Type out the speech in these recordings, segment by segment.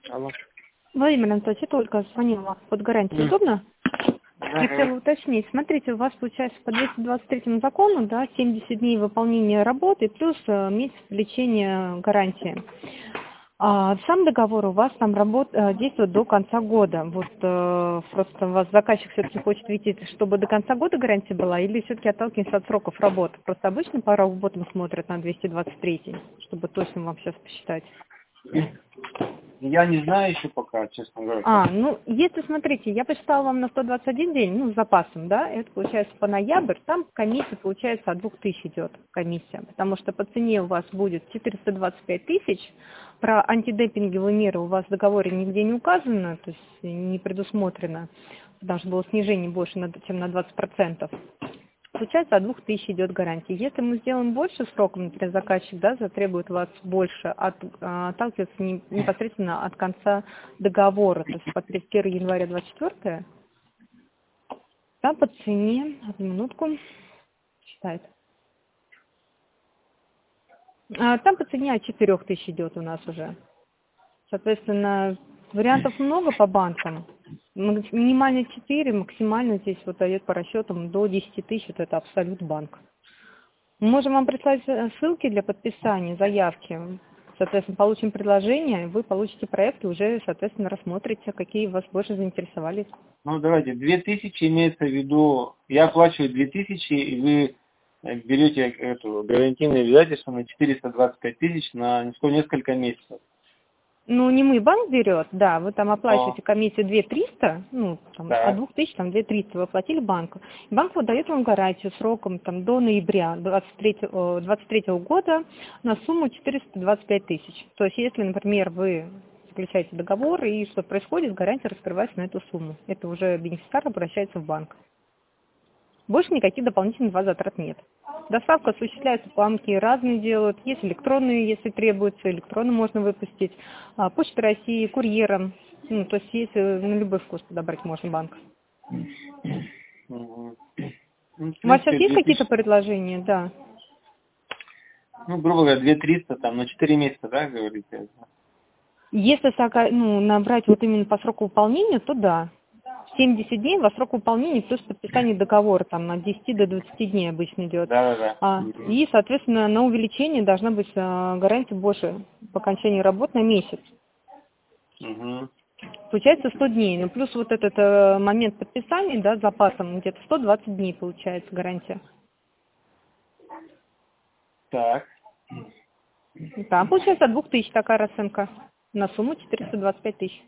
Алло. Владимир Анатольевич, я только звонила под гарантию. Удобно? Хотела уточнить. Смотрите, у вас получается по 223 закону, да, 70 дней выполнения работы плюс месяц лечения гарантии. Сам договор у вас там действует до конца года. Вот просто у вас заказчик все-таки хочет видеть, чтобы до конца года гарантия была, или все-таки отталкиваемся от сроков работы? Просто обычно по работам смотрят на 223, чтобы точно вам сейчас посчитать. Я не знаю еще пока, честно говоря. Ну, если, смотрите, я посчитала вам на 121 день, ну, с запасом, да, это получается по ноябрь, там комиссия, получается, от 2000 идет комиссия, потому что по цене у вас будет 425 тысяч, про антидемпинговые меры у вас в договоре нигде не указано, то есть не предусмотрено, потому что было снижение больше, чем на 20%. Получается, от 2000 идет гарантия. Если мы сделаем больше сроком, например, заказчик, да, затребует вас больше, отталкиваться непосредственно от конца договора, то есть по 31 января 2024, там по цене, одну минутку, считает. Там по цене от 4000 идет у нас уже. Соответственно, вариантов много по банкам. Минимально 4, максимально здесь вот дает по расчетам до 10 тысяч, вот это Абсолют банк. Мы можем вам прислать ссылки для подписания, заявки. Соответственно, получим предложение, вы получите проект и уже, соответственно, рассмотрите, какие вас больше заинтересовали. Ну, давайте, 2000 имеется в виду, я оплачиваю 2000, и вы берете эту гарантийное обязательство на 425 тысяч на несколько месяцев. Ну, не мы, банк берет, да, вы там оплачиваете комиссию 2300, ну, там, от Так. 2000, там, 2300 вы оплатили банку. Банк выдает вам гарантию сроком там, до ноября 2023 года на сумму 425 тысяч. То есть, если, например, вы заключаете договор и что происходит, гарантия раскрывается на эту сумму. Это уже бенефициар обращается в банк. Больше никаких дополнительных затрат нет. Доставка осуществляется, банки разные делают. Есть электронные, если требуется, электронно можно выпустить. Почта России, курьером. Ну, то есть есть на любой вкус подобрать можно банк. Ну, У вас сейчас 2000, есть какие-то предложения? Да. ну, грубо говоря, 2300 там на 4 месяца, да, говорите? Если набрать вот именно по сроку выполнения, то да. 70 дней во срок выполнения плюс подписание договора там от 10 до 20 дней обычно идет. Да. И, соответственно, на увеличение должна быть гарантия больше по окончании работ на месяц. Угу. Получается 100 дней. Ну, плюс вот этот момент подписания, да, с запасом, где-то 120 дней получается гарантия. Так. Там получается от 2000 такая расценка на сумму 425 тысяч.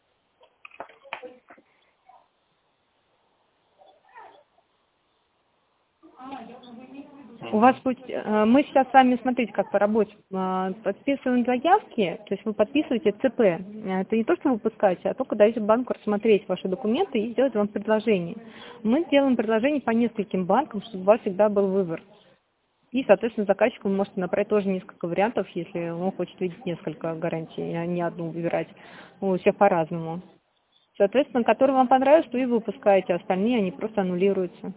У вас мы сейчас с вами, смотрите, как по работе, подписываем заявки, то есть вы подписываете ЦП. Это не то, что вы выпускаете, а только даете банку рассмотреть ваши документы и сделать вам предложение. Мы делаем предложение по нескольким банкам, чтобы у вас всегда был выбор. И, соответственно, заказчику вы можете направить тоже несколько вариантов, если он хочет видеть несколько гарантий, а не одну выбирать. У всех по-разному. Соответственно, который вам понравится, то и вы выпускаете, а остальные они просто аннулируются.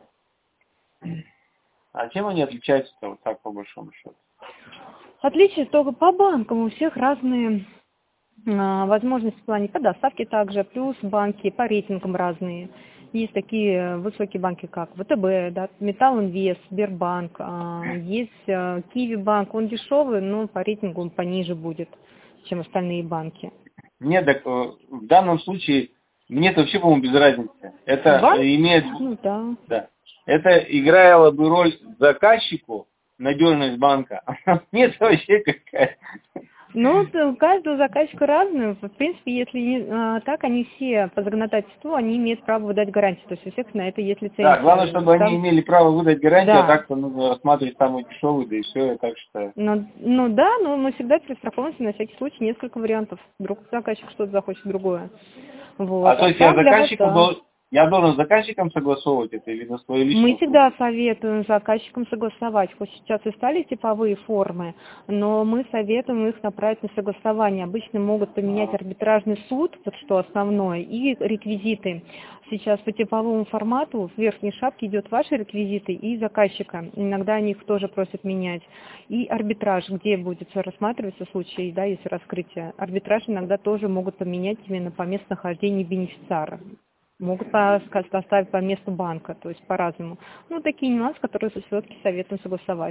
А чем они отличаются-то вот так по большому счету? Отличие только по банкам. У всех разные возможности в плане по доставке также, плюс банки по рейтингам разные. Есть такие высокие банки, как ВТБ, да, Металл Инвест, Сбербанк, есть Киви банк, он дешевый, но по рейтингу он пониже будет, чем остальные банки. Нет, так в данном случае мне-то вообще, по-моему, без разницы. Это Вам? имеет... Ну да. Да. Это играло бы роль заказчику, надежность банка. Нет, вообще какая. Ну, у каждого заказчика разный. В принципе, если так, они все по законодательству, они имеют право выдать гарантию. То есть у всех на это есть лицензия. Да, главное, чтобы они Там, имели право выдать гарантию, да. а так-то нужно рассматривать самый дешевый, да и все, я так считаю. Ну да, но мы всегда перестраховываемся на всякий случай несколько вариантов. Вдруг заказчик что-то захочет другое. Вот. А то есть Там для вас, да. Я должен с заказчиком согласовывать это или на свою личную? Мы всегда советуем заказчикам согласовать. Хоть сейчас и стали типовые формы, но мы советуем их направить на согласование. Обычно могут поменять арбитражный суд, вот что основное, и реквизиты. Сейчас по типовому формату в верхней шапке идет ваши реквизиты и заказчика. Иногда они их тоже просят менять. И арбитраж, где будет рассматриваться случай, да, если раскрытие. Арбитраж иногда тоже могут поменять именно по местонахождению бенефициара. Могут поставить по месту банка, то есть по-разному. Ну, такие нюансы, которые все-таки советуем согласовать.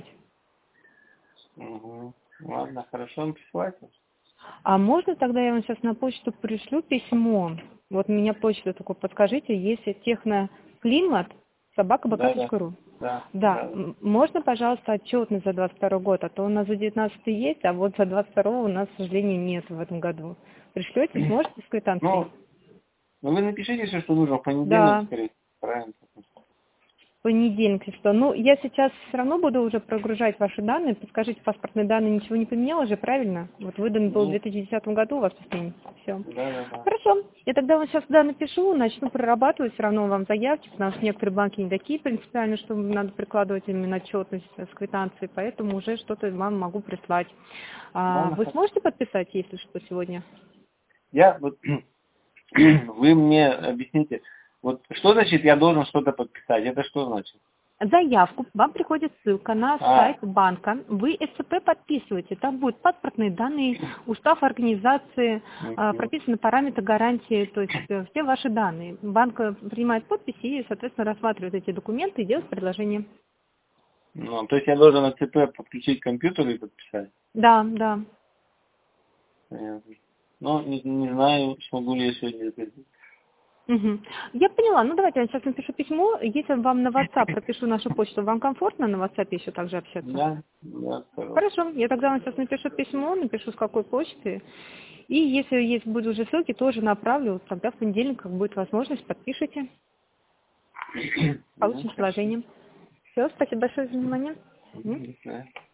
Угу. Ладно, хорошо, присылайте. А можно тогда я вам сейчас на почту пришлю письмо? Вот у меня почта только подскажите, если техноклимат@bk.ru. Да. Можно, пожалуйста, отчетность за 22 год, а то у нас за 19 есть, а вот за 22 у нас, к сожалению, нет в этом году. Пришлете, сможете с квитанцией? Ну, вы напишите все, что нужно в понедельник, да. скорее. Правильно. Понедельник, что. Ну, я сейчас все равно буду уже прогружать ваши данные. Подскажите, паспортные данные ничего не поменялось же, правильно? Вот выдан был в 2010 году у вас последний. Все. Да. Хорошо. Я тогда вам сейчас напишу, начну прорабатывать все равно вам заявки, потому что некоторые банки не такие принципиальные, что надо прикладывать именно отчетность с квитанцией, поэтому уже что-то вам могу прислать. Вы сможете подписать, если что, сегодня? Вы мне объясните, вот что значит я должен что-то подписать? Это что значит? Заявку, вам приходит ссылка на сайт банка, вы СЦП подписываете, там будут паспортные данные, устав организации, прописаны параметры гарантии, то есть все ваши данные. Банк принимает подписи и, соответственно, рассматривает эти документы и делает предложение. Ну, то есть я должен СЦП подключить к компьютеру и подписать? Да. Понятно. Ну, не знаю, смогу ли я сегодня это сделать. Угу. Я поняла. Ну, давайте я сейчас напишу письмо. Если вам на WhatsApp пропишу нашу почту, вам комфортно на WhatsApp еще также общаться? Да. Хорошо. Я тогда вам сейчас напишу письмо, напишу с какой почты. И если будут уже ссылки, тоже направлю. Тогда в понедельник, как будет возможность, подпишите. Получим предложение. Все, спасибо большое за внимание.